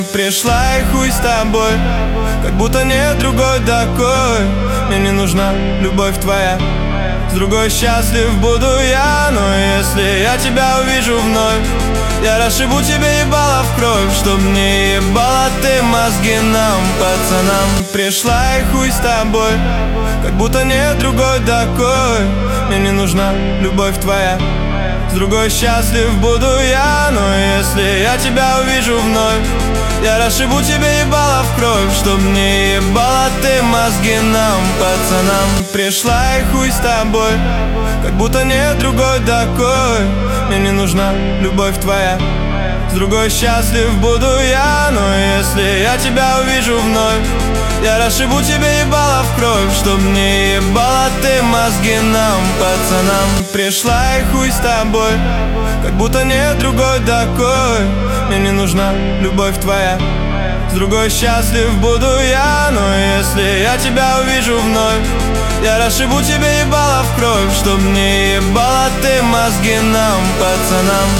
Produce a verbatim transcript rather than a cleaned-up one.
Пришла и хуй с тобой, как будто нет другой такой. Мне не нужна любовь твоя, с другой счастлив буду я. Но если я тебя увижу вновь, я расшибу тебе ебало в кровь, чтоб не ебала ты мозги нам, пацанам. Пришла и хуй с тобой, как будто нет другой такой. Мне не нужна любовь твоя, с другой счастлив буду я. Но если я тебя увижу вновь, я расшибу тебе ебало в кровь, чтоб не ебала ты мозги нам, пацанам. Пришла и хуй с тобой, как будто нет другой такой. Мне не нужна любовь твоя, с другой счастлив буду я. Но если я тебя увижу вновь, я расшибу тебе ебало в кровь, чтоб не ебала ты мозги нам, пацанам. Пришла и хуй с тобой, как будто нет другой такой. Мне не нужна любовь твоя, с другой счастлив буду я. Но если я тебя увижу вновь, я расшибу тебе ебало в кровь, чтоб не ебала ты мозги нам, пацанам.